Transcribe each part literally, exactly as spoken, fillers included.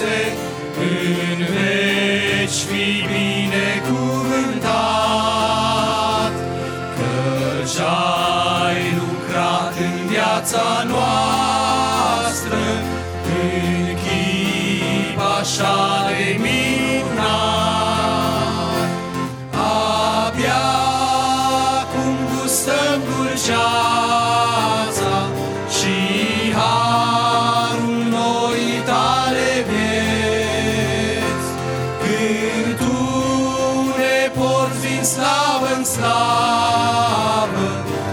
frumuse, în veci fi binecuvântat, căci ai lucrat în viața noastră, în chip așa de minunat. Abia cum gustăm dulceața și harul noii tale vieți, când tu ne porți din slavă în slavă,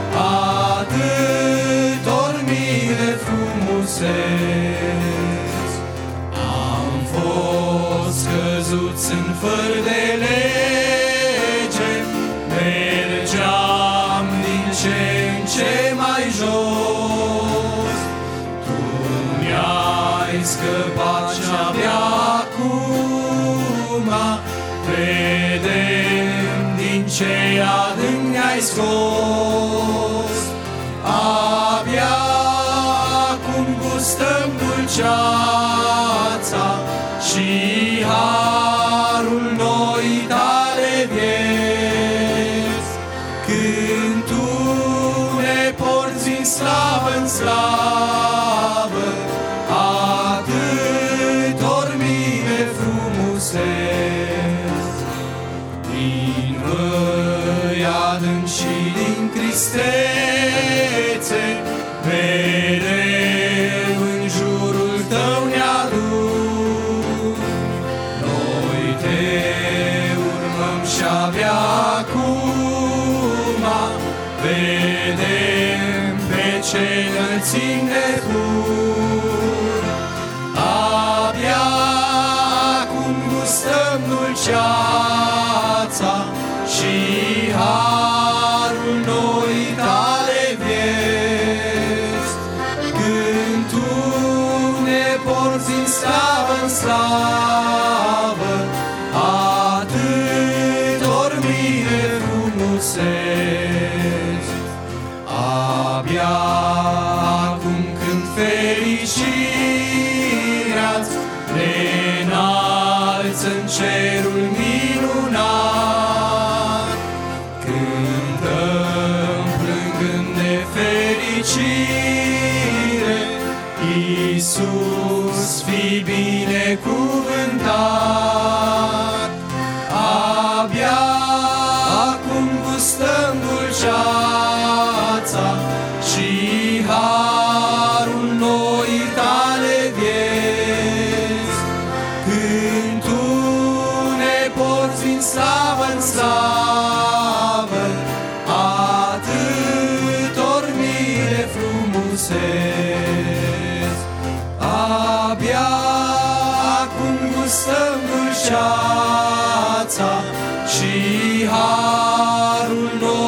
atâtor mii de frumuseți. Am fost căzuți în făr de lege, mergeam din ce în ce mai jos. Tu mi-ai scăpat și-abia acum vedem din ce adânc ne-ai scos. Abia acum gustăm dulceața și harul noii tale vieți, când tu ne porți din slavă în slavă, atâtor mii de frumuseți. Din văi adânci și din tristețe, mereu în jurul tău ne adun. Noi te urmăm și-abia acum vedem pe ce înălțimi ne pun. Abia acum gustăm dulceața și harul noii tale vieți, când tu ne porți din slavă în slavă, atâtor mii de frumuseți. Abia acum când fericirea-ți ne înalță în cerul minunat, cântăm plângând de fericire, Iisus fi binecuvântat. Abia acum gustăm dulceața și harul noii tale vieți, când tu ne porți din slavă în slavă, atâtor mii de frumuseți. Abia acum gustăm dulceața și harul nostru